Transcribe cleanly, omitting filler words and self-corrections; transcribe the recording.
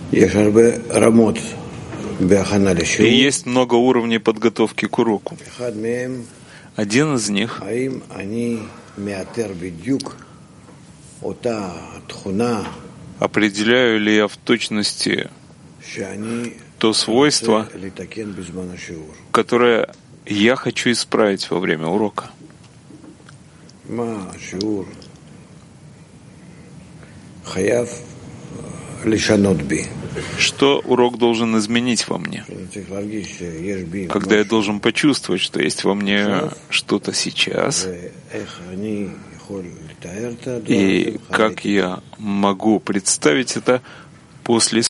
И есть много уровней подготовки к уроку. Один из них — определяю ли я в точности то свойство, которое я хочу исправить во время урока. Что урок должен изменить во мне? Когда я должен почувствовать, что есть во мне что-то сейчас, и как я могу представить это после